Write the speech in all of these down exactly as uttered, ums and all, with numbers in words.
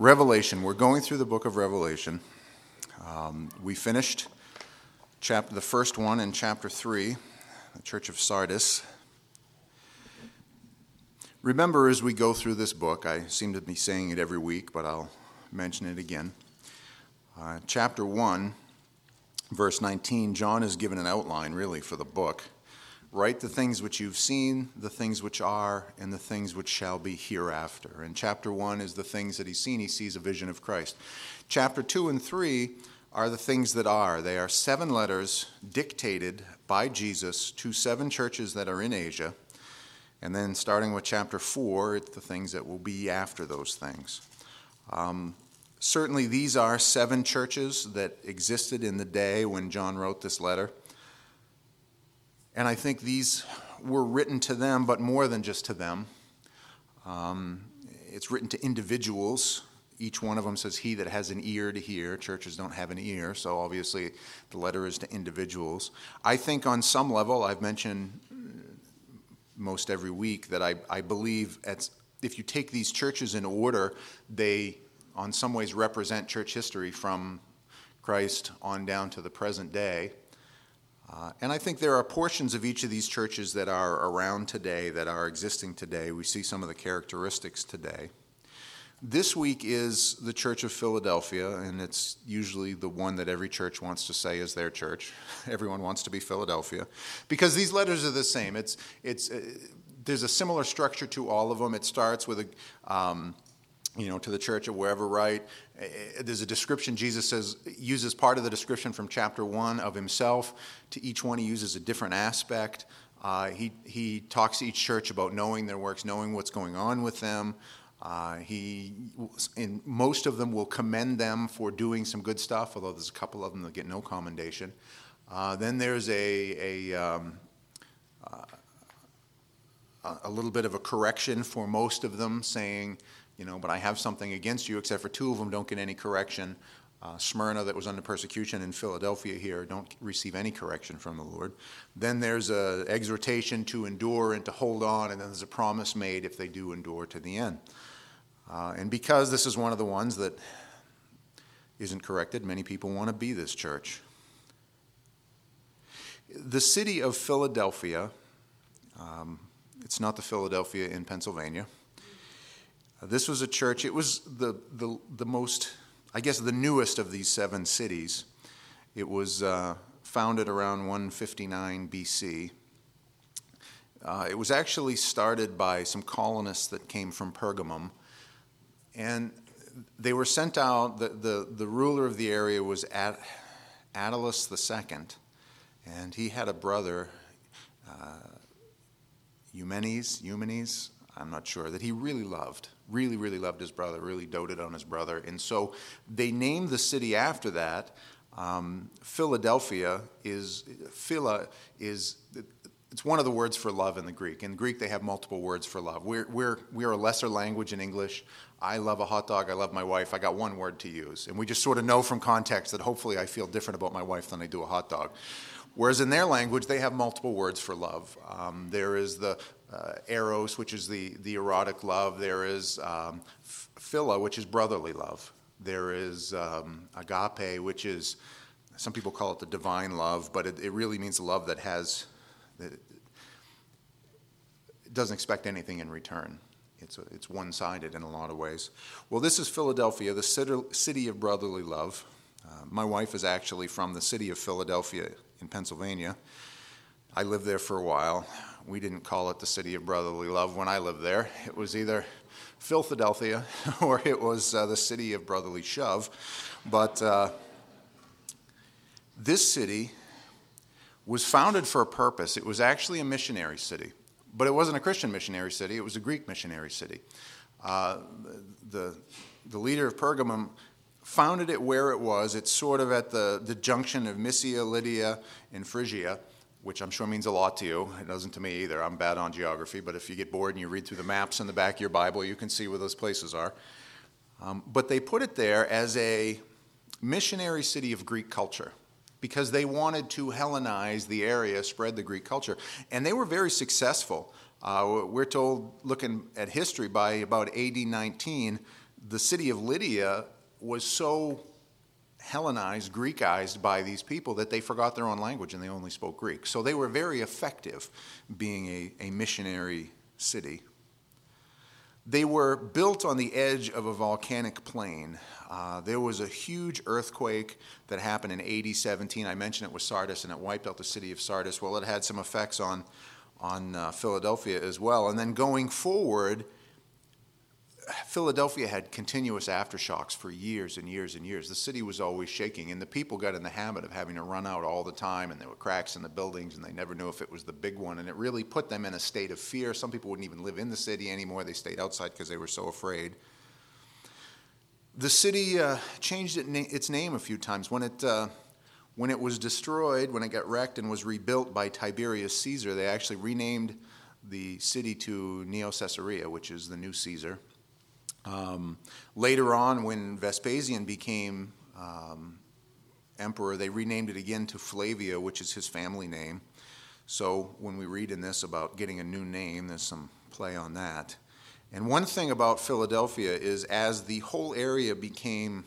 Revelation. We're going through the book of Revelation. Um, we finished chapter, the first one in chapter three, the Church of Sardis. Remember, as we go through this book, I seem to be saying it every week, but I'll mention it again. Uh, chapter one, verse nineteen, John is given an outline, really, for the book. Write the things which you've seen, the things which are, and the things which shall be hereafter. And chapter one is the things that he's seen. He sees a vision of Christ. Chapter two and three are the things that are. They are seven letters dictated by Jesus to seven churches that are in Asia. And then starting with chapter four, it's the things that will be after those things. Um, certainly these are seven churches that existed in the day when John wrote this letter. And I think these were written to them, but more than just to them. Um, it's written to individuals. Each one of them says, he that has an ear to hear. Churches don't have an ear, so obviously the letter is to individuals. I think on some level, I've mentioned most every week that I, I believe at, if you take these churches in order, they on some ways represent church history from Christ on down to the present day. Uh, and I think there are portions of each of these churches that are around today, that are existing today. We see some of the characteristics today. This week is the Church of Philadelphia, and it's usually the one that every church wants to say is their church. Everyone wants to be Philadelphia, because these letters are the same. It's it's uh, there's a similar structure to all of them. It starts with a um, you know, to the church at wherever, right? There's a description. Jesus says, uses part of the description from chapter one of himself. To each one, he uses a different aspect. Uh, he he talks to each church about knowing their works, knowing what's going on with them. Uh, he, in most of them, will commend them for doing some good stuff, although there's a couple of them that get no commendation. Uh, then there's a a, um, uh, a little bit of a correction for most of them, saying, you know, but I have something against you, except for two of them don't get any correction. Uh, Smyrna, that was under persecution, in Philadelphia here, don't receive any correction from the Lord. Then there's an exhortation to endure and to hold on, and then there's a promise made if they do endure to the end. Uh, and because this is one of the ones that isn't corrected, many people want to be this church. The city of Philadelphia, um, it's not the Philadelphia in Pennsylvania. This was a church, it was the, the, the most, I guess, the newest of these seven cities. It was uh, founded around one fifty-nine B C. Uh, it was actually started by some colonists that came from Pergamum. And they were sent out, the, the, the ruler of the area was At, Attalus the Second. And he had a brother, uh, Eumenes, Eumenes, I'm not sure, that he really loved. Really, really loved his brother, really doted on his brother. And so they named the city after that. Um, Philadelphia is, phila is, it's one of the words for love in the Greek. In Greek, they have multiple words for love. We're, we're, we're a lesser language in English. I love a hot dog. I love my wife. I got one word to use. And we just sort of know from context that hopefully I feel different about my wife than I do a hot dog. Whereas in their language, they have multiple words for love. Um, there is the uh, eros, which is the, the erotic love. There is um, phila, which is brotherly love. There is um, agape, which is, some people call it the divine love, but it, it really means a love that has, that it doesn't expect anything in return. It's, a, it's one-sided in a lot of ways. Well, this is Philadelphia, the city of brotherly love. Uh, my wife is actually from the city of Philadelphia in Pennsylvania. I lived there for a while. We didn't call it the city of brotherly love when I lived there. It was either Philadelphia or it was uh, the city of brotherly shove. But uh, this city was founded for a purpose. It was actually a missionary city. But it wasn't a Christian missionary city. It was a Greek missionary city. Uh, the, the leader of Pergamum founded it where it was. It's sort of at the, the junction of Mysia, Lydia, and Phrygia, which I'm sure means a lot to you. It doesn't to me either. I'm bad on geography, but if you get bored and you read through the maps in the back of your Bible, you can see where those places are. Um, but they put it there as a missionary city of Greek culture, because they wanted to Hellenize the area, spread the Greek culture. And they were very successful. Uh, we're told, looking at history, by about A D nineteen, the city of Lydia was so Hellenized, Greekized by these people that they forgot their own language and they only spoke Greek. So they were very effective being a, a missionary city. They were built on the edge of a volcanic plain. Uh, there was a huge earthquake that happened in A D seventeen. I mentioned it was Sardis, and it wiped out the city of Sardis. Well, it had some effects on, on uh, Philadelphia as well. And then going forward, Philadelphia had continuous aftershocks for years and years and years. The city was always shaking, and the people got in the habit of having to run out all the time, and there were cracks in the buildings, and they never knew if it was the big one, and it really put them in a state of fear. Some people wouldn't even live in the city anymore. They stayed outside because they were so afraid. The city uh, changed it na- its name a few times. When it, uh, when it was destroyed, when it got wrecked and was rebuilt by Tiberius Caesar, they actually renamed the city to Neo-Caesarea, which is the new Caesar. Um, later on, when Vespasian became um, emperor, they renamed it again to Flavia, which is his family name. So when we read in this about getting a new name, there's some play on that. And one thing about Philadelphia is as the whole area became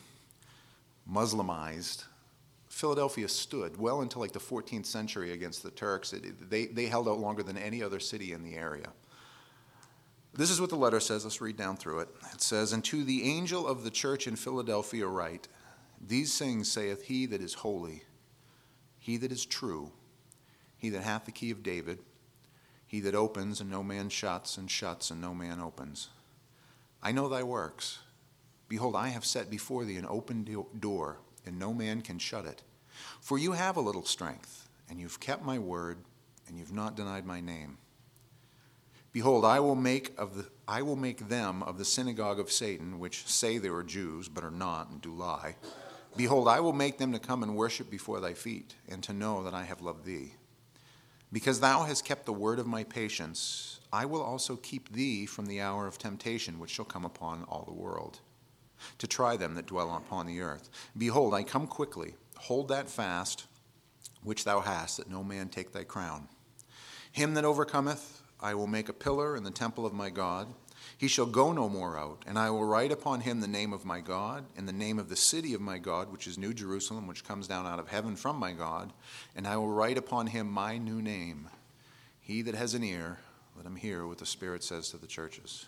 Muslimized, Philadelphia stood well into like the fourteenth century against the Turks. It, they, they held out longer than any other city in the area. This is what the letter says. Let's read down through it. It says, "And to the angel of the church in Philadelphia write, These things saith he that is holy, he that is true, he that hath the key of David, he that opens and no man shuts, and shuts and no man opens. I know thy works. Behold, I have set before thee an open do- door, and no man can shut it. For you have a little strength, and you've kept my word, and you've not denied my name. Behold, I will make of the I will make them of the synagogue of Satan, which say they are Jews, but are not, and do lie. Behold, I will make them to come and worship before thy feet, and to know that I have loved thee. Because thou hast kept the word of my patience, I will also keep thee from the hour of temptation, which shall come upon all the world, to try them that dwell upon the earth. Behold, I come quickly. Hold that fast which thou hast, that no man take thy crown. Him that overcometh, I will make a pillar in the temple of my God. He shall go no more out, and I will write upon him the name of my God, and the name of the city of my God, which is New Jerusalem, which comes down out of heaven from my God, and I will write upon him my new name. He that has an ear, let him hear what the Spirit says to the churches.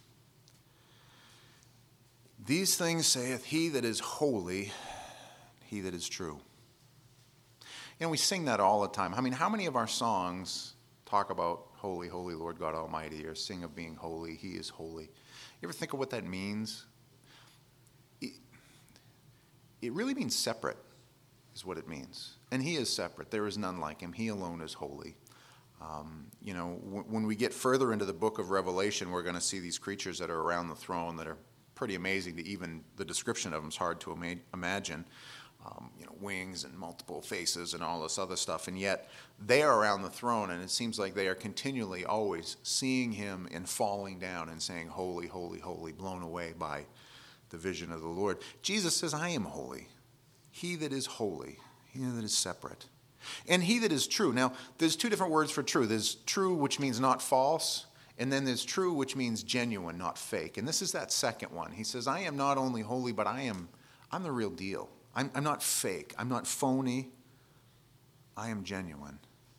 These things saith he that is holy, he that is true." You know, we sing that all the time. I mean, how many of our songs talk about holy, holy Lord God Almighty, or sing of being holy, he is holy? You ever think of what that means? It, it really means separate, is what it means. And he is separate. There is none like him. He alone is holy. Um, you know, w- when we get further into the book of Revelation, we're going to see these creatures that are around the throne that are pretty amazing. To even the description of them is hard to ima- imagine. Um, you know, wings and multiple faces and all this other stuff, and yet they are around the throne, and it seems like they are continually always seeing him and falling down and saying, "Holy, holy, holy," blown away by the vision of the Lord. Jesus says, "I am holy. He that is holy, he that is separate, and he that is true." Now, there's two different words for true. There's true, which means not false, and then there's true, which means genuine, not fake. And this is that second one. He says, "I am not only holy, but I am, I'm the real deal. I'm, I'm not fake. I'm not phony. I am genuine."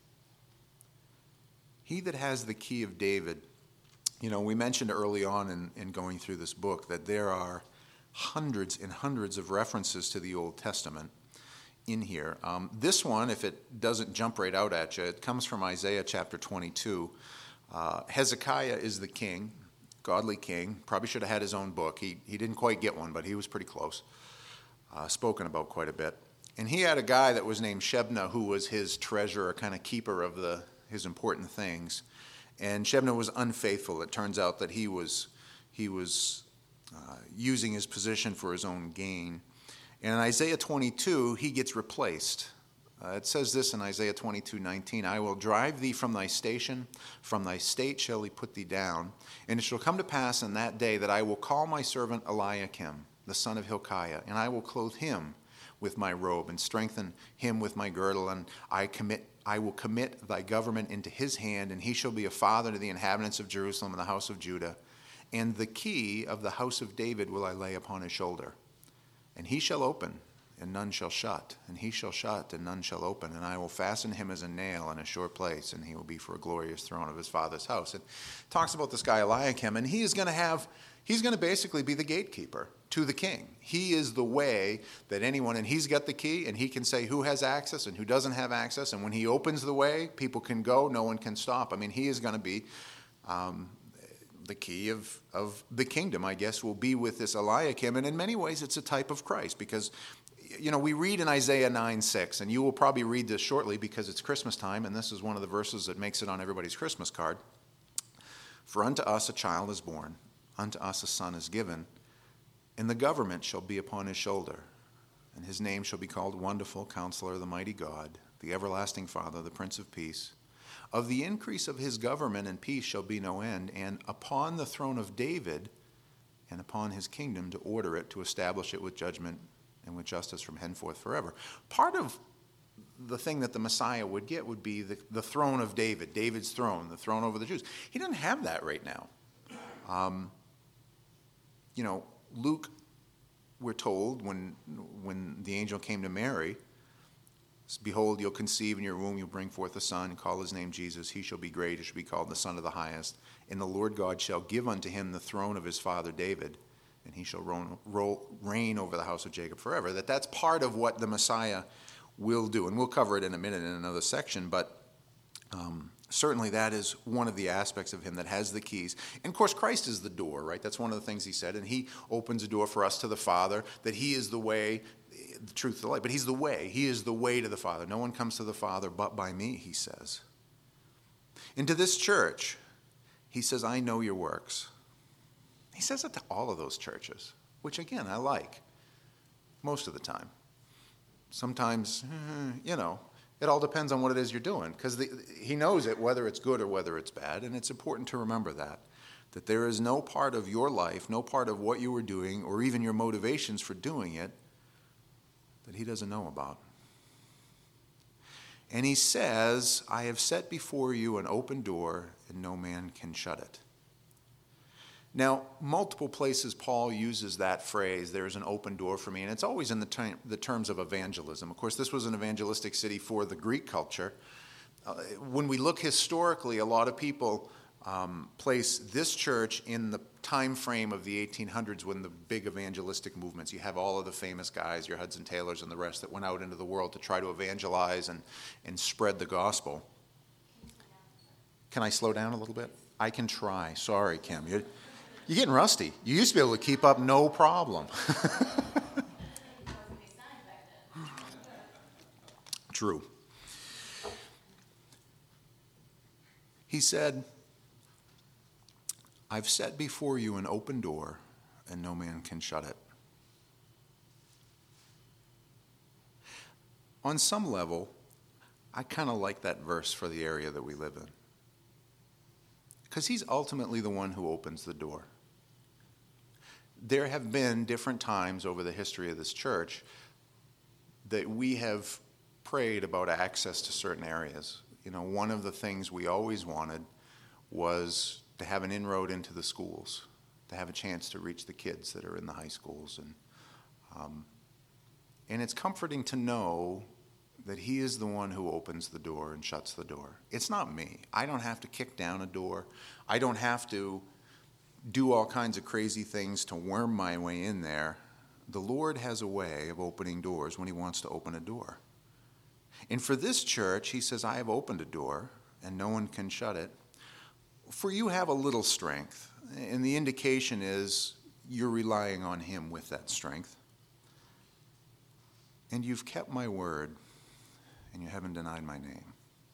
He that has the key of David. You know, we mentioned early on in, in going through this book that there are hundreds and hundreds of references to the Old Testament in here. Um, this one, if it doesn't jump right out at you, it comes from Isaiah chapter twenty-two. Uh, Hezekiah is the king, godly king. Probably should have had his own book. He, he didn't quite get one, but he was pretty close. Uh, spoken about quite a bit. And he had a guy that was named Shebna, who was his treasurer, kind of keeper of the his important things. And Shebna was unfaithful. It turns out that he was he was uh, using his position for his own gain. And in Isaiah twenty-two, he gets replaced. Uh, it says this in Isaiah twenty-two nineteen, "I will drive thee from thy station, from thy state shall he put thee down. And it shall come to pass in that day that I will call my servant Eliakim, the son of Hilkiah, and I will clothe him with my robe and strengthen him with my girdle, and I commit I will commit thy government into his hand, and he shall be a father to the inhabitants of Jerusalem and the house of Judah. And the key of the house of David will I lay upon his shoulder. And he shall open, and none shall shut. And he shall shut, and none shall open. And I will fasten him as a nail in a sure place, and he will be for a glorious throne of his father's house. It talks about this guy Eliakim, and he is going to have, he's going to basically be the gatekeeper to the king. He is the way that anyone, and he's got the key, and he can say who has access and who doesn't have access. And when he opens the way, people can go, no one can stop. I mean, he is going to be um, the key of, of the kingdom, I guess, will be with this Eliakim. And in many ways, it's a type of Christ, because, you know, we read in Isaiah nine six, and you will probably read this shortly because it's Christmas time, and this is one of the verses that makes it on everybody's Christmas card. For unto us a child is born, unto us a son is given, and the government shall be upon his shoulder, and his name shall be called Wonderful Counselor, the Mighty God, the Everlasting Father, the Prince of Peace. Of the increase of his government and peace shall be no end, and upon the throne of David and upon his kingdom to order it, to establish it with judgment and with justice from henceforth forever. Part of the thing that the Messiah would get would be the, the throne of David, David's throne, the throne over the Jews. He doesn't have that right now. Um, you know, Luke, we're told, when when the angel came to Mary, behold, you'll conceive in your womb, you'll bring forth a son, and call his name Jesus. He shall be great, he shall be called the Son of the Highest. And the Lord God shall give unto him the throne of his father David, and he shall roll, roll, reign over the house of Jacob forever. That that's part of what the Messiah will do. And we'll cover it in a minute in another section, but um, certainly that is one of the aspects of him that has the keys. And of course, Christ is the door, right? That's one of the things he said. And he opens a door for us to the Father, that he is the way, the truth, the light. But he's the way. He is the way to the Father. No one comes to the Father but by me, he says. And to this church, he says, I know your works. He says it to all of those churches, which again, I like most of the time. Sometimes, you know, it all depends on what it is you're doing, because he knows it, whether it's good or whether it's bad, and it's important to remember that, that there is no part of your life, no part of what you were doing, or even your motivations for doing it, that he doesn't know about. And he says, I have set before you an open door, and no man can shut it. Now, multiple places Paul uses that phrase, there's an open door for me, and it's always in the, ter- the terms of evangelism. Of course, this was an evangelistic city for the Greek culture. Uh, when we look historically, a lot of people um, place this church in the time frame of the eighteen hundreds when the big evangelistic movements, you have all of the famous guys, your Hudson Taylors and the rest, that went out into the world to try to evangelize and, and spread the gospel. Can I slow down a little bit? I can try. Sorry, Kim. You're, You're getting rusty. You used to be able to keep up no problem. True. He said, I've set before you an open door, and no man can shut it. On some level, I kind of like that verse for the area that we live in, because he's ultimately the one who opens the door. There have been different times over the history of this church that we have prayed about access to certain areas. You know, one of the things we always wanted was to have an inroad into the schools, to have a chance to reach the kids that are in the high schools. And, um, and it's comforting to know that he is the one who opens the door and shuts the door. It's not me. I don't have to kick down a door. I don't have to do all kinds of crazy things to worm my way in there. The Lord has a way of opening doors when he wants to open a door. And for this church, he says, I have opened a door, and no one can shut it. For you have a little strength, and the indication is you're relying on him with that strength. And you've kept my word, and you haven't denied my name.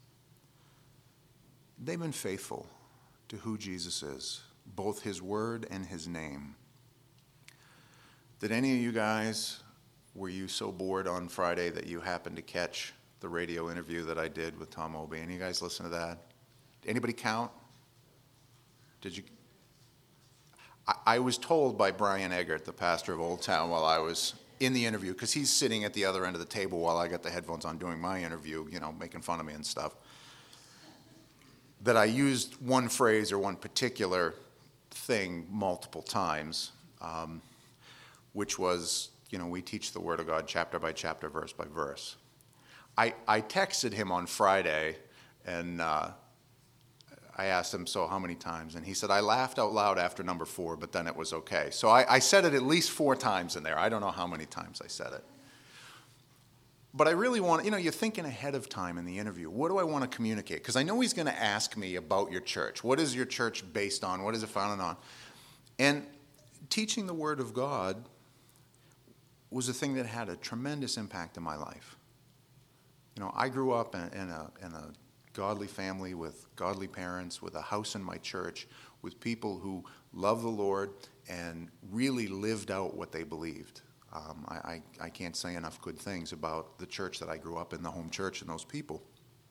They've been faithful to who Jesus is, both his word and his name. Did any of you guys, were you so bored on Friday that you happened to catch the radio interview that I did with Tom Obey? Any of you guys listen to that? Anybody count? Did you? I, I was told by Brian Eggert, the pastor of Old Town, while I was in the interview, because he's sitting at the other end of the table while I got the headphones on doing my interview, you know, making fun of me and stuff, that I used one phrase or one particular thing multiple times, um, which was, you know, we teach the Word of God chapter by chapter, verse by verse. I, I texted him on Friday, and uh, I asked him, so how many times? And he said, I laughed out loud after number four, but then it was okay. So I, I said it at least four times in there. I don't know how many times I said it. But I really want, you know, you're thinking ahead of time in the interview. What do I want to communicate? Because I know he's going to ask me about your church. What is your church based on? What is it founded on? And teaching the Word of God was a thing that had a tremendous impact in my life. You know, I grew up in, in, a, in a godly family with godly parents, with a house in my church, with people who loved the Lord and really lived out what they believed. Um, I, I, I can't say enough good things about the church that I grew up in, the home church, and those people.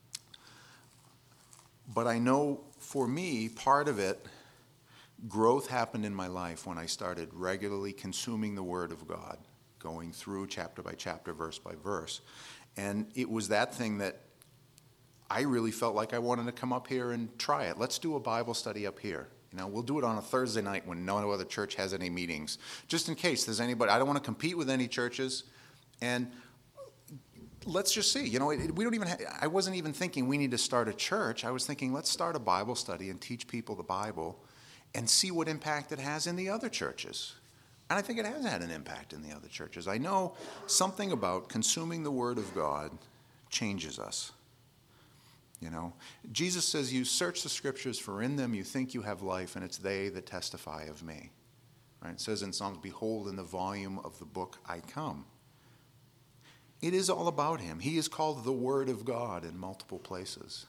But I know for me, part of it, growth happened in my life when I started regularly consuming the Word of God, going through chapter by chapter, verse by verse. And it was that thing that I really felt like I wanted to come up here and try it. Let's do a Bible study up here. You know, we'll do it on a Thursday night when no other church has any meetings, just in case there's anybody. I don't want to compete with any churches, and let's just see. You know, it, we don't even. Ha- I wasn't even thinking we need to start a church. I was thinking let's start a Bible study and teach people the Bible, and see what impact it has in the other churches. And I think it has had an impact in the other churches. I know something about consuming the Word of God changes us. You know, Jesus says, you search the Scriptures, for in them you think you have life, and it's they that testify of me. Right? It says in Psalms, behold, in the volume of the book I come. It is all about him. He is called the Word of God in multiple places.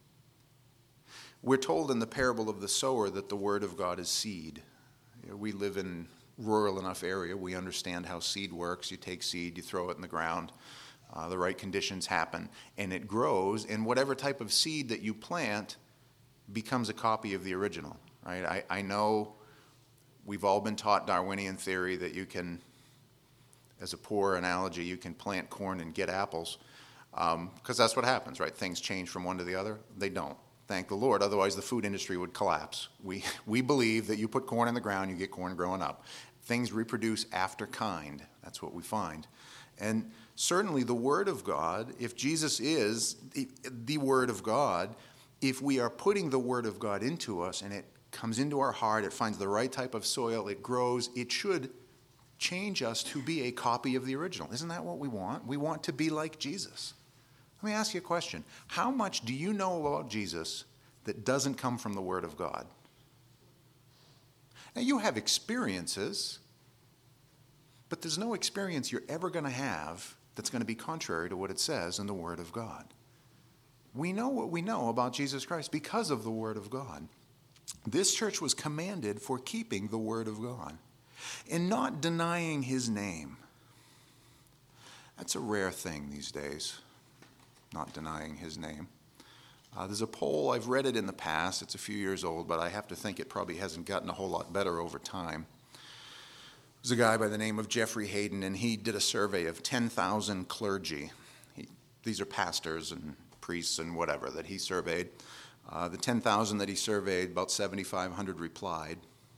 We're told in the parable of the sower that the Word of God is seed. You know, we live in a rural enough area. We understand how seed works. You take seed, you throw it in the ground. Uh, the right conditions happen, and it grows, and whatever type of seed that you plant becomes a copy of the original, right? I, I know we've all been taught Darwinian theory that you can, as a poor analogy, you can plant corn and get apples, because um, that's what happens, right? Things change from one to the other. They don't. Thank the Lord, otherwise the food industry would collapse. We, we believe that you put corn in the ground, you get corn growing up. Things reproduce after kind. That's what we find. And certainly the Word of God, if Jesus is the, the Word of God, if we are putting the Word of God into us and it comes into our heart, it finds the right type of soil, it grows, it should change us to be a copy of the original. Isn't that what we want? We want to be like Jesus. Let me ask you a question. How much do you know about Jesus that doesn't come from the Word of God? Now, you have experiences, but there's no experience you're ever going to have that's going to be contrary to what it says in the Word of God. We know what we know about Jesus Christ because of the Word of God. This church was commanded for keeping the Word of God and not denying his name. That's a rare thing these days, not denying his name. Uh, there's a poll, I've read it in the past, it's a few years old, but I have to think it probably hasn't gotten a whole lot better over time. There's a guy by the name of Jeffrey Hayden, and he did a survey of ten thousand clergy. He, these are pastors and priests and whatever that he surveyed. Uh, the ten thousand that he surveyed, about seventy-five hundred replied.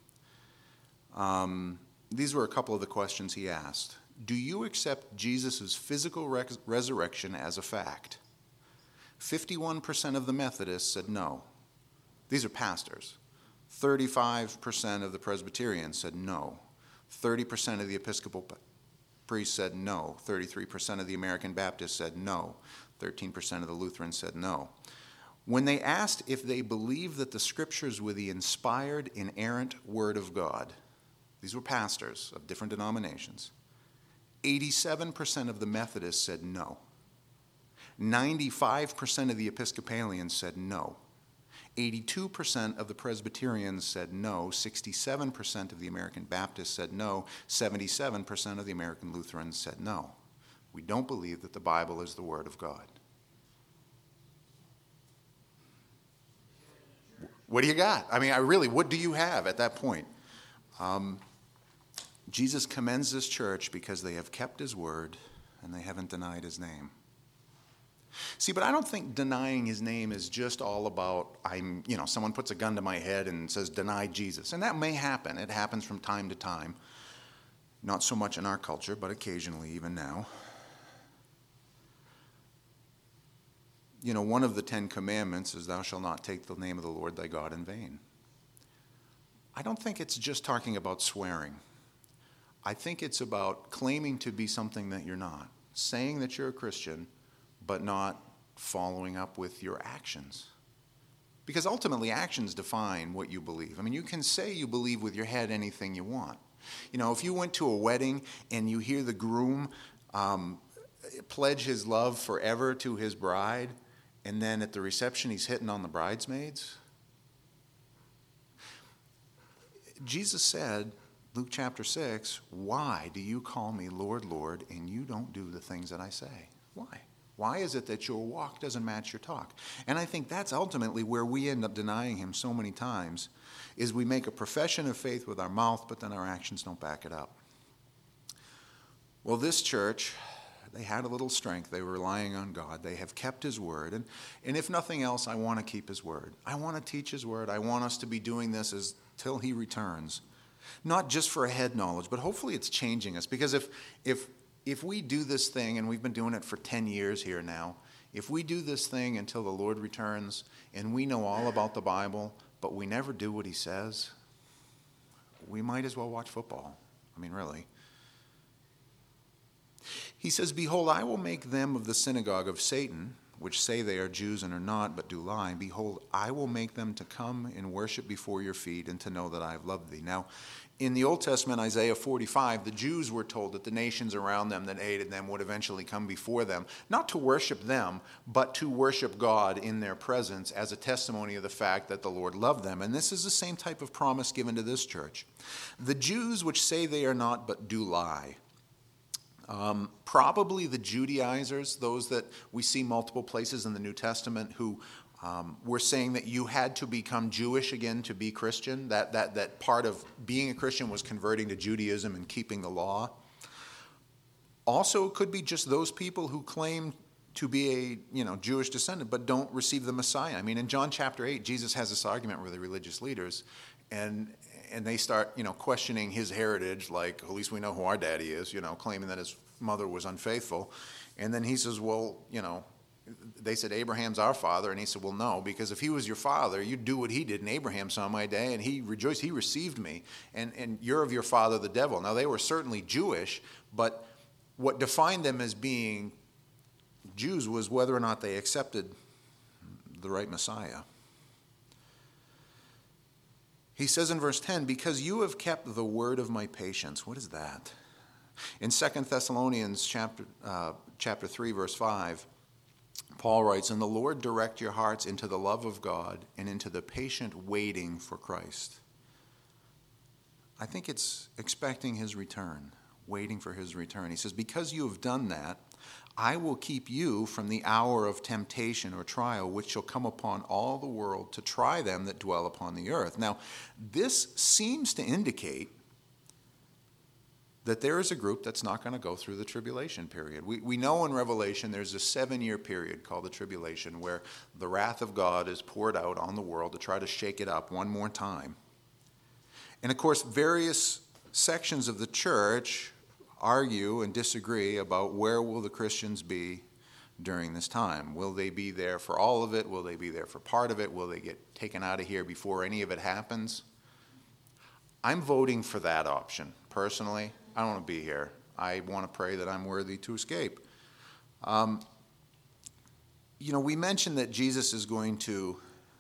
Um, these were a couple of the questions he asked. Do you accept Jesus' physical res- resurrection as a fact? fifty-one percent of the Methodists said no. These are pastors. thirty-five percent of the Presbyterians said no. thirty percent of the Episcopal priests said no. thirty-three percent of the American Baptists said no. thirteen percent of the Lutherans said no. When they asked if they believed that the Scriptures were the inspired, inerrant Word of God, these were pastors of different denominations, eighty-seven percent of the Methodists said no. ninety-five percent of the Episcopalians said no. eighty-two percent of the Presbyterians said no. sixty-seven percent of the American Baptists said no. seventy-seven percent of the American Lutherans said no. We don't believe that the Bible is the Word of God. What do you got? I mean, I really, what do you have at that point? Um, Jesus commends this church because they have kept his word and they haven't denied his name. See, but I don't think denying his name is just all about, I'm, you know, someone puts a gun to my head and says, deny Jesus. And that may happen. It happens from time to time. Not so much in our culture, but occasionally even now. You know, one of the Ten Commandments is thou shalt not take the name of the Lord thy God in vain. I don't think it's just talking about swearing. I think it's about claiming to be something that you're not. Saying that you're a Christian, but not following up with your actions. Because ultimately, actions define what you believe. I mean, you can say you believe with your head anything you want. You know, if you went to a wedding and you hear the groom um, pledge his love forever to his bride, and then at the reception he's hitting on the bridesmaids. Jesus said, Luke chapter six, why do you call me Lord, Lord, and you don't do the things that I say? Why? Why is it that your walk doesn't match your talk? And I think that's ultimately where we end up denying him so many times, is we make a profession of faith with our mouth, but then our actions don't back it up. Well, this church, they had a little strength. They were relying on God. They have kept his word. And, and if nothing else, I want to keep his word. I want to teach his word. I want us to be doing this as, till he returns. Not just for a head knowledge, but hopefully it's changing us. Because if if if we do this thing, and we've been doing it for ten years here now, if we do this thing until the Lord returns, and we know all about the Bible, but we never do what he says, we might as well watch football. I mean, really. He says, behold, I will make them of the synagogue of Satan, which say they are Jews and are not, but do lie. Behold, I will make them to come and worship before your feet and to know that I have loved thee. Now, in the Old Testament, Isaiah forty-five, the Jews were told that the nations around them that hated them would eventually come before them, not to worship them, but to worship God in their presence as a testimony of the fact that the Lord loved them. And this is the same type of promise given to this church. The Jews which say they are not, but do lie. Um, probably the Judaizers, those that we see multiple places in the New Testament, who um, were saying that you had to become Jewish again to be Christian, that, that, that part of being a Christian was converting to Judaism and keeping the law. Also, it could be just those people who claim to be a you know Jewish descendant but don't receive the Messiah. I mean, in John chapter eight, Jesus has this argument with the religious leaders, and and they start, you know, questioning his heritage, like, at least we know who our daddy is, you know, claiming that his mother was unfaithful. And then he says, well, you know, they said, Abraham's our father. And he said, well, no, because if he was your father, you'd do what he did. And Abraham saw my day, and he rejoiced, he received me. And, and you're of your father, the devil. Now, they were certainly Jewish, but what defined them as being Jews was whether or not they accepted the right Messiah. He says in verse ten, because you have kept the word of my patience. What is that? In Second Thessalonians chapter, uh, chapter three, verse five, Paul writes, and the Lord direct your hearts into the love of God and into the patient waiting for Christ. I think it's expecting his return, waiting for his return. He says, because you have done that, I will keep you from the hour of temptation or trial, which shall come upon all the world to try them that dwell upon the earth. Now, this seems to indicate that there is a group that's not going to go through the tribulation period. We, we know in Revelation there's a seven-year period called the tribulation where the wrath of God is poured out on the world to try to shake it up one more time. And, of course, various sections of the church argue and disagree about where will the Christians be during this time. Will they be there for all of it? Will they be there for part of it? Will they get taken out of here before any of it happens? I'm voting for that option. Personally, I don't want to be here. I want to pray that I'm worthy to escape. Um, you know, we mentioned that Jesus is going to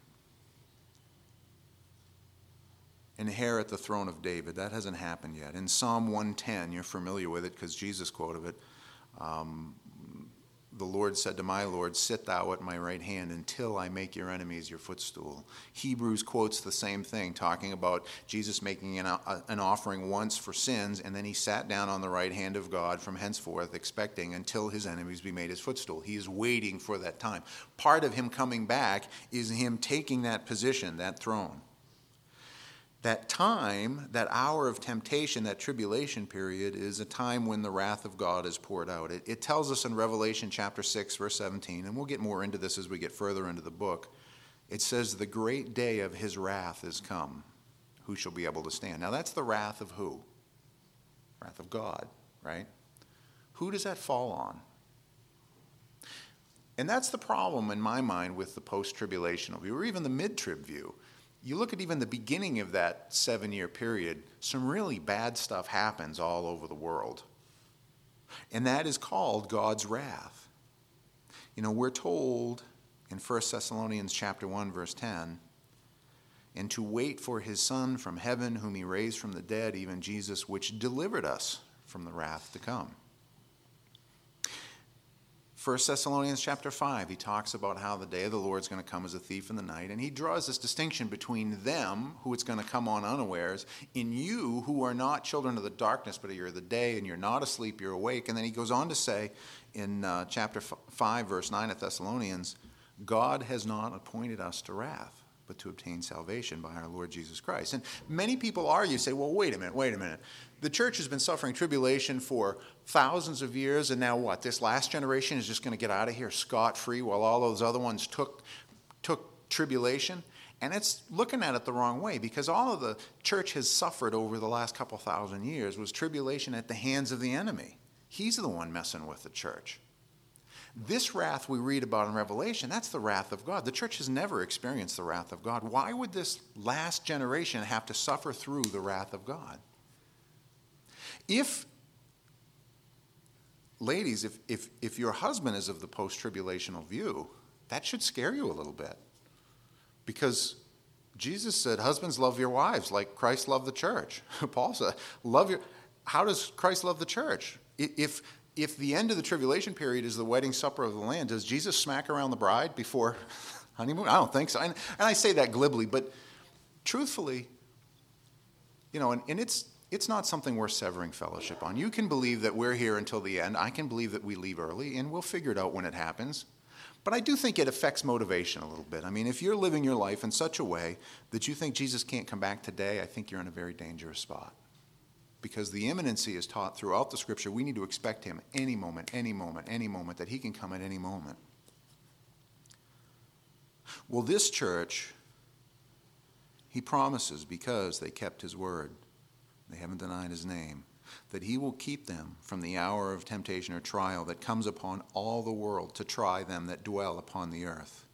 inherit the throne of David. That hasn't happened yet. In Psalm one ten, you're familiar with it because Jesus quoted it. Um, the Lord said to my Lord, sit thou at my right hand until I make your enemies your footstool. Hebrews quotes the same thing, talking about Jesus making an, a, an offering once for sins, and then he sat down on the right hand of God from henceforth, expecting until his enemies be made his footstool. He is waiting for that time. Part of him coming back is him taking that position, that throne. that time, that hour of temptation, that tribulation period, is a time when the wrath of God is poured out. It, it tells us in Revelation chapter six, verse seventeen, and we'll get more into this as we get further into the book. It says, the great day of his wrath is come. Who shall be able to stand? Now that's the wrath of who? Wrath of God, right? Who does that fall on? And that's the problem in my mind with the post-tribulational view, or even the mid-trib view. You look at even the beginning of that seven-year period, some really bad stuff happens all over the world. And that is called God's wrath. You know, we're told in First Thessalonians chapter one, verse ten, and to wait for his Son from heaven, whom he raised from the dead, even Jesus, which delivered us from the wrath to come. First Thessalonians chapter five, he talks about how the day of the Lord is going to come as a thief in the night, and he draws this distinction between them, who it's going to come on unawares, in you who are not children of the darkness, but you're the day, and you're not asleep, you're awake. And then he goes on to say in uh, chapter five, verse nine of Thessalonians, God has not appointed us to wrath, but to obtain salvation by our Lord Jesus Christ. And many people argue, say, well, wait a minute, wait a minute. The church has been suffering tribulation for thousands of years, and now what? This last generation is just going to get out of here scot-free while all those other ones took, took tribulation? And it's looking at it the wrong way, because all of the church has suffered over the last couple thousand years was tribulation at the hands of the enemy. He's the one messing with the church. This wrath we read about in Revelation, that's the wrath of God. The church has never experienced the wrath of God. Why would this last generation have to suffer through the wrath of God? If, ladies, if, if, if your husband is of the post-tribulational view, that should scare you a little bit. Because Jesus said, husbands, love your wives like Christ loved the church. Paul said, love your... How does Christ love the church? If... If the end of the tribulation period is the wedding supper of the Lamb, does Jesus smack around the bride before honeymoon? I don't think so. And, and I say that glibly, but truthfully, you know, and, and it's it's not something we're severing fellowship on. You can believe that we're here until the end. I can believe that we leave early, and we'll figure it out when it happens. But I do think it affects motivation a little bit. I mean, if you're living your life in such a way that you think Jesus can't come back today, I think you're in a very dangerous spot. Because the imminency is taught throughout the Scripture. We need to expect him any moment, any moment, any moment, that he can come at any moment. Well, this church, he promises, because they kept his word, they haven't denied his name, that he will keep them from the hour of temptation or trial that comes upon all the world to try them that dwell upon the earth.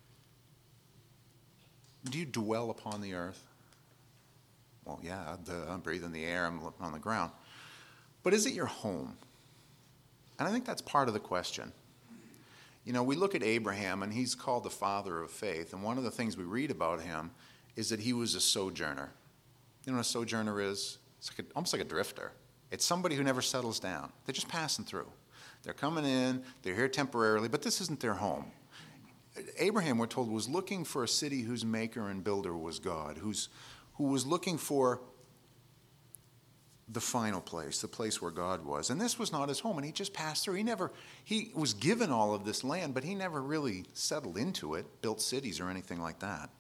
Do you dwell upon the earth? Well, yeah, I'm breathing the air, I'm living on the ground. But is it your home? And I think that's part of the question. You know, we look at Abraham, and he's called the father of faith. And one of the things we read about him is that he was a sojourner. You know what a sojourner is? It's like a, almost like a drifter. It's somebody who never settles down. They're just passing through. They're coming in, they're here temporarily, but this isn't their home. Abraham, we're told, was looking for a city whose maker and builder was God, whose who was looking for the final place, the place where God was. And this was not his home, and he just passed through. He never, he was given all of this land, but he never really settled into it, built cities or anything like that.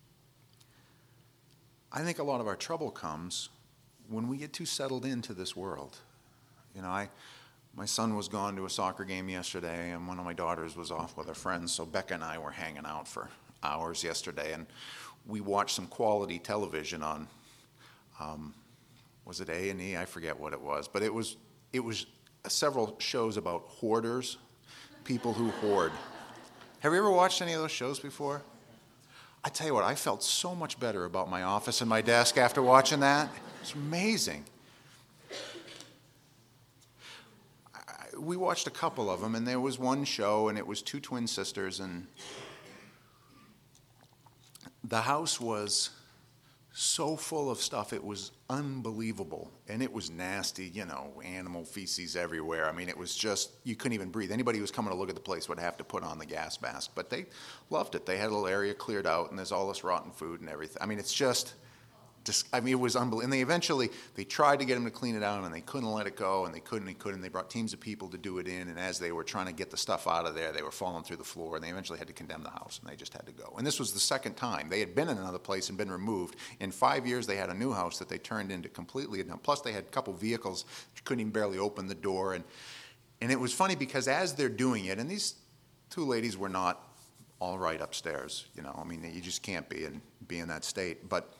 I think a lot of our trouble comes when we get too settled into this world. You know, I, my son was gone to a soccer game yesterday, and one of my daughters was off with her friends, so Becca and I were hanging out for hours yesterday, and we watched some quality television on, um, was it A and E? I forget what it was, but it was it was several shows about hoarders, people who hoard. Have you ever watched any of those shows before? I tell you what, I felt so much better about my office and my desk after watching that. It's amazing. I, we watched a couple of them, and there was one show, and it was two twin sisters, and the house was so full of stuff, it was unbelievable. And it was nasty, you know, animal feces everywhere. I mean, it was just, you couldn't even breathe. Anybody who was coming to look at the place would have to put on the gas mask. But they loved it. They had a little area cleared out, and there's all this rotten food and everything. I mean, it's just dis- I mean, it was unbelievable. And they eventually, they tried to get him to clean it out, and they couldn't let it go, and they couldn't, they couldn't. They brought teams of people to do it in, and as they were trying to get the stuff out of there, they were falling through the floor, and they eventually had to condemn the house, and they just had to go. And this was the second time. They had been in another place and been removed. In five years, they had a new house that they turned into completely. Plus, they had a couple vehicles that couldn't even barely open the door. And, and it was funny because as they're doing it, and these two ladies were not all right upstairs, you know, I mean, you just can't be in, be in that state. But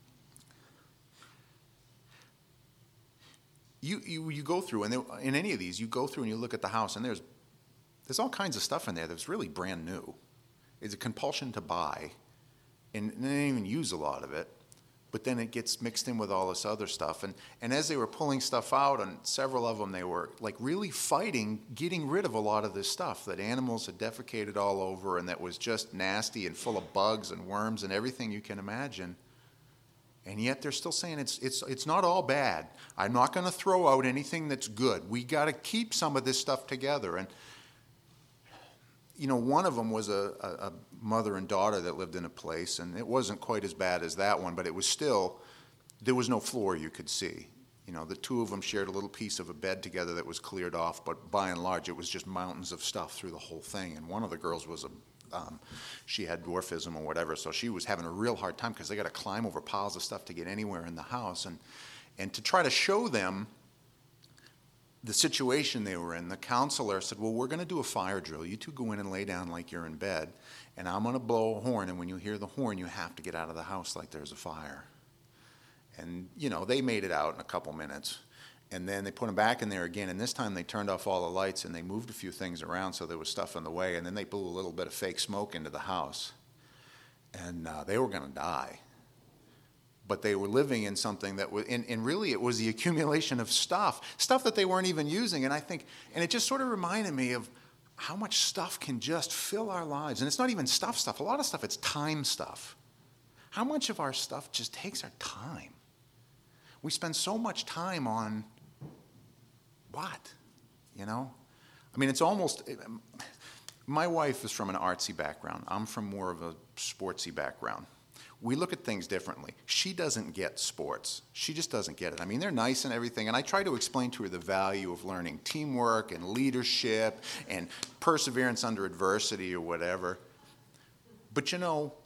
you, you, you go through, and there, in any of these, you go through and you look at the house, and there's, there's all kinds of stuff in there that's really brand new. It's a compulsion to buy, and they didn't even use a lot of it. But then it gets mixed in with all this other stuff. And, and as they were pulling stuff out, on several of them, they were like really fighting, getting rid of a lot of this stuff that animals had defecated all over and that was just nasty and full of bugs and worms and everything you can imagine. And yet they're still saying it's, it's, it's not all bad. I'm not going to throw out anything that's good. We got to keep some of this stuff together. And you know, one of them was a, a, a mother and daughter that lived in a place, and it wasn't quite as bad as that one, but it was still, there was no floor you could see. You know, the two of them shared a little piece of a bed together that was cleared off, but by and large, it was just mountains of stuff through the whole thing. And one of the girls was a, um, she had dwarfism or whatever, so she was having a real hard time because they got to climb over piles of stuff to get anywhere in the house. And, and to try to show them the situation they were in, the counselor said, well, we're going to do a fire drill. You two go in and lay down like you're in bed, and I'm going to blow a horn, and when you hear the horn, you have to get out of the house like there's a fire. And, you know, they made it out in a couple minutes, and then they put them back in there again, and this time they turned off all the lights, and they moved a few things around so there was stuff in the way, and then they blew a little bit of fake smoke into the house, and uh, they were going to die. But they were living in something that was, and, and really it was the accumulation of stuff, stuff that they weren't even using. And I think, and it just sort of reminded me of how much stuff can just fill our lives. And it's not even stuff stuff. A lot of stuff, it's time stuff. How much of our stuff just takes our time? We spend so much time on what, you know? I mean, it's almost, my wife is from an artsy background. I'm from more of a sportsy background. We look at things differently. She doesn't get sports. She just doesn't get it. I mean, they're nice and everything, and I try to explain to her the value of learning teamwork and leadership and perseverance under adversity or whatever. But you know,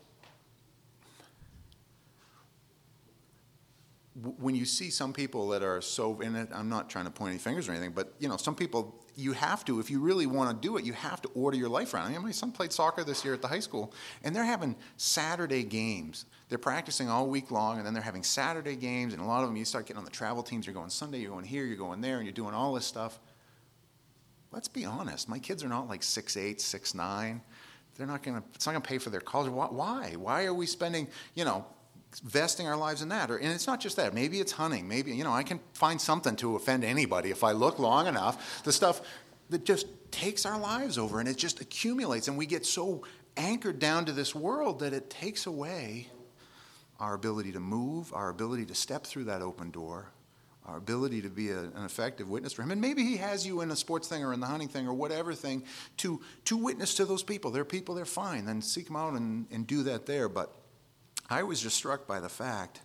when you see some people that are so, and I'm not trying to point any fingers or anything, but you know, some people, you have to, if you really want to do it, you have to order your life around. I mean, my son played soccer this year at the high school, and they're having Saturday games. They're practicing all week long, and then they're having Saturday games, and a lot of them, you start getting on the travel teams, you're going Sunday, you're going here, you're going there, and you're doing all this stuff. Let's be honest, my kids are not like six eight, six nine. They're not going to, it's not going to pay for their college. Why? Why are we spending, you know, vesting our lives in that? Or, and it's not just that. Maybe it's hunting. Maybe, you know, I can find something to offend anybody if I look long enough. The stuff that just takes our lives over, and it just accumulates, and we get so anchored down to this world that it takes away our ability to move, our ability to step through that open door, our ability to be a, an effective witness for him. And maybe he has you in a sports thing or in the hunting thing or whatever thing to, to witness to those people. They're people, they're fine. Then seek them out and, and do that there. But I was just struck by the fact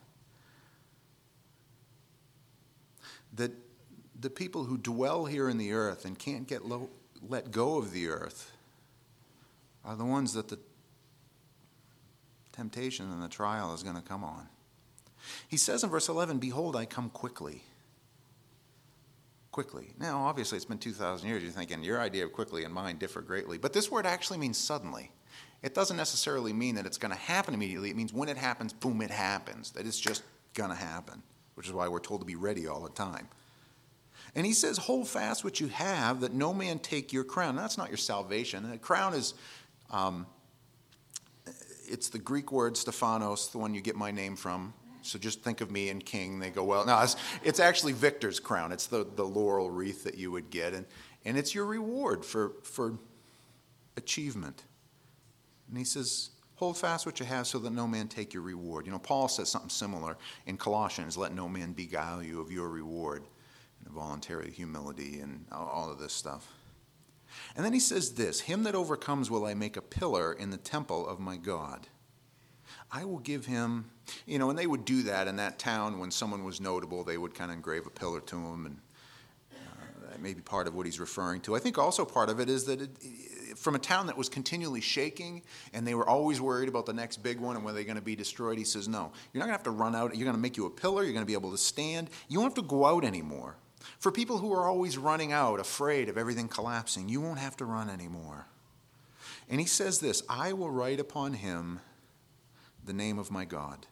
that the people who dwell here in the earth and can't get low, let go of the earth are the ones that the temptation and the trial is going to come on. He says in verse eleven, behold, I come quickly. Quickly. Now, obviously, it's been two thousand years. You're thinking your idea of quickly and mine differ greatly. But this word actually means suddenly. It doesn't necessarily mean that it's going to happen immediately. It means when it happens, boom, it happens. That it's just going to happen, which is why we're told to be ready all the time. And he says, hold fast what you have, that no man take your crown. That's not your salvation. A crown is, um, it's the Greek word Stephanos, the one you get my name from. So just think of me and king. They go, well, no, it's, it's actually victor's crown. It's the, the laurel wreath that you would get. And, and it's your reward for, for achievement. And he says, hold fast what you have so that no man take your reward. You know, Paul says something similar in Colossians, let no man beguile you of your reward, and voluntary humility and all of this stuff. And then he says this, him that overcomes will I make a pillar in the temple of my God. I will give him, you know, and they would do that in that town when someone was notable. They would kind of engrave a pillar to him, and uh, that may be part of what he's referring to. I think also part of it is that it, from a town that was continually shaking, and they were always worried about the next big one and whether they're going to be destroyed, he says, no, you're not going to have to run out. You're going to make you a pillar. You're going to be able to stand. You won't have to go out anymore. For people who are always running out, afraid of everything collapsing, you won't have to run anymore. And he says this, I will write upon him the name of my God.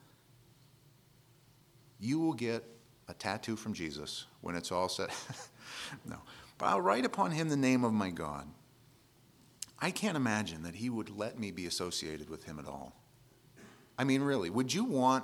You will get a tattoo from Jesus when it's all said. No. But I'll write upon him the name of my God. I can't imagine that he would let me be associated with him at all. I mean, really, would you want...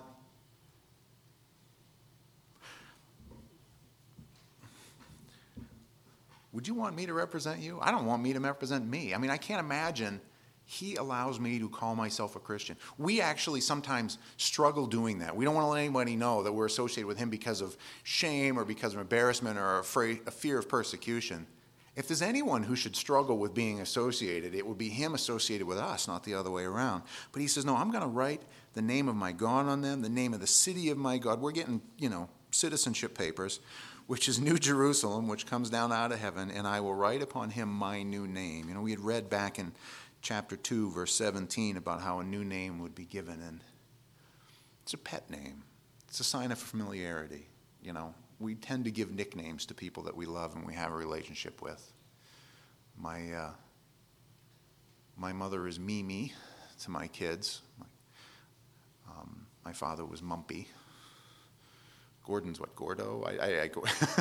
Would you want me to represent you? I don't want me to represent me. I mean, I can't imagine he allows me to call myself a Christian. We actually sometimes struggle doing that. We don't want to let anybody know that we're associated with him because of shame or because of embarrassment or afraid, a fear of persecution. If there's anyone who should struggle with being associated, it would be him associated with us, not the other way around. But he says, no, I'm going to write the name of my God on them, the name of the city of my God. We're getting, you know, citizenship papers, which is New Jerusalem, which comes down out of heaven, and I will write upon him my new name. You know, we had read back in chapter two, verse seventeen, about how a new name would be given, and it's a pet name. It's a sign of familiarity. You know, we tend to give nicknames to people that we love and we have a relationship with. My uh, my mother is Mimi to my kids. Um, my father was Mumpy. Gordon's what, Gordo? I, I, I go.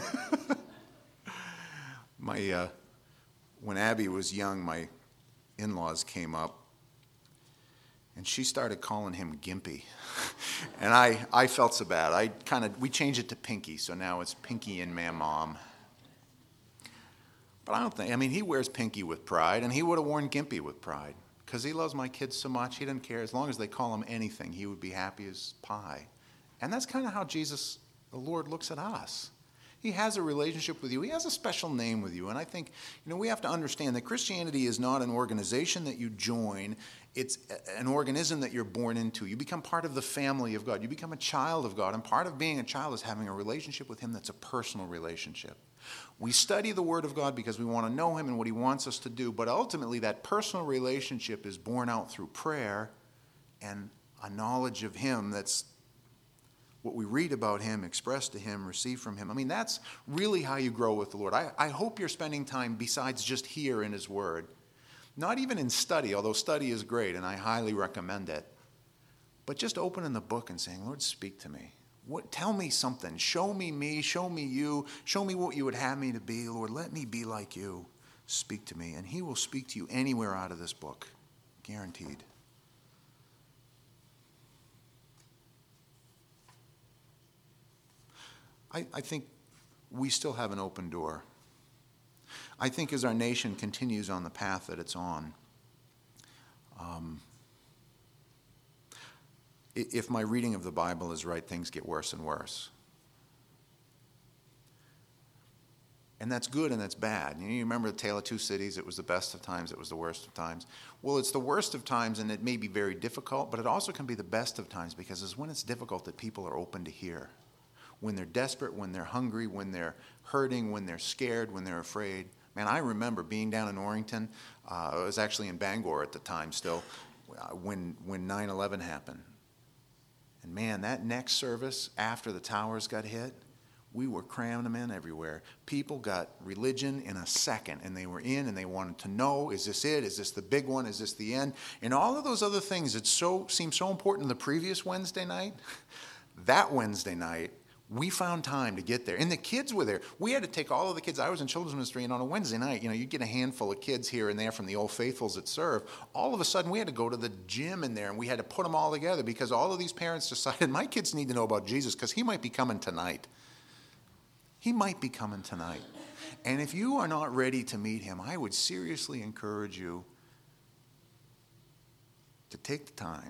my uh, when Abby was young, my in-laws came up, and she started calling him Gimpy, and I, I felt so bad. I kind of we changed it to Pinky, so now it's Pinky and my mom. But I don't think. I mean, he wears Pinky with pride, and he would have worn Gimpy with pride because he loves my kids so much. He doesn't care as long as they call him anything. He would be happy as pie, and that's kind of how Jesus, the Lord, looks at us. He has a relationship with you. He has a special name with you. And I think, you know, we have to understand that Christianity is not an organization that you join. It's an organism that you're born into. You become part of the family of God. You become a child of God. And part of being a child is having a relationship with him that's a personal relationship. We study the Word of God because we want to know him and what he wants us to do. But ultimately, that personal relationship is born out through prayer and a knowledge of him that's what we read about him, express to him, receive from him. I mean, that's really how you grow with the Lord. I, I hope you're spending time besides just here in his word. Not even in study, although study is great, and I highly recommend it. But just opening the book and saying, Lord, speak to me. What, tell me something. Show me me. Show me you. Show me what you would have me to be. Lord, let me be like you. Speak to me. And he will speak to you anywhere out of this book. Guaranteed. I, I think we still have an open door. I think as our nation continues on the path that it's on, um, if my reading of the Bible is right, things get worse and worse. And that's good and that's bad. You know, you remember the Tale of Two Cities? It was the best of times, it was the worst of times. Well, it's the worst of times, and it may be very difficult, but it also can be the best of times, because it's when it's difficult that people are open to hear. When they're desperate, when they're hungry, when they're hurting, when they're scared, when they're afraid. Man, I remember being down in Orrington. Uh, I was actually in Bangor at the time still, uh, when when nine eleven happened. And man, that next service after the towers got hit, we were cramming them in everywhere. People got religion in a second, and they were in, and they wanted to know, is this it? Is this the big one? Is this the end? And all of those other things that so seemed so important the previous Wednesday night, that Wednesday night, we found time to get there. And the kids were there. We had to take all of the kids. I was in children's ministry, and on a Wednesday night, you know, you'd get a handful of kids here and there from the Old Faithfuls that serve. All of a sudden, we had to go to the gym in there, and we had to put them all together because all of these parents decided, my kids need to know about Jesus because he might be coming tonight. He might be coming tonight. And if you are not ready to meet him, I would seriously encourage you to take the time.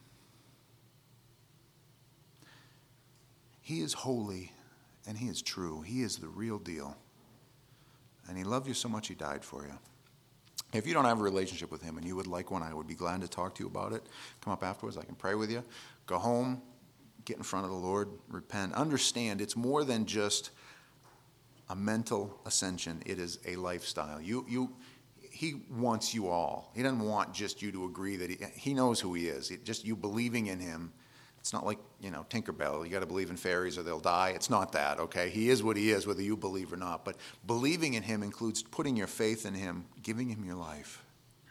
He is holy, and he is true. He is the real deal. And he loved you so much he died for you. If you don't have a relationship with him and you would like one, I would be glad to talk to you about it. Come up afterwards. I can pray with you. Go home. Get in front of the Lord. Repent. Understand it's more than just a mental ascension. It is a lifestyle. You, you, he wants you all. He doesn't want just you to agree that he, he knows who he is. It, just you believing in him. It's not like, you know, Tinkerbell. You got to believe in fairies or they'll die. It's not that, okay? He is what he is, whether you believe or not. But believing in him includes putting your faith in him, giving him your life.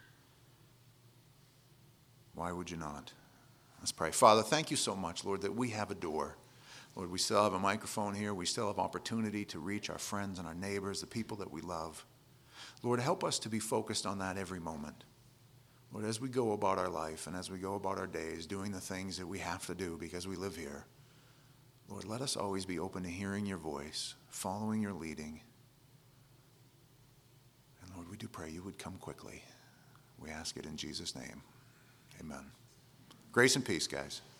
Why would you not? Let's pray. Father, thank you so much, Lord, that we have a door. Lord, we still have a microphone here. We still have opportunity to reach our friends and our neighbors, the people that we love. Lord, help us to be focused on that every moment. Lord, as we go about our life and as we go about our days, doing the things that we have to do because we live here, Lord, let us always be open to hearing your voice, following your leading. And Lord, we do pray you would come quickly. We ask it in Jesus' name. Amen. Grace and peace, guys.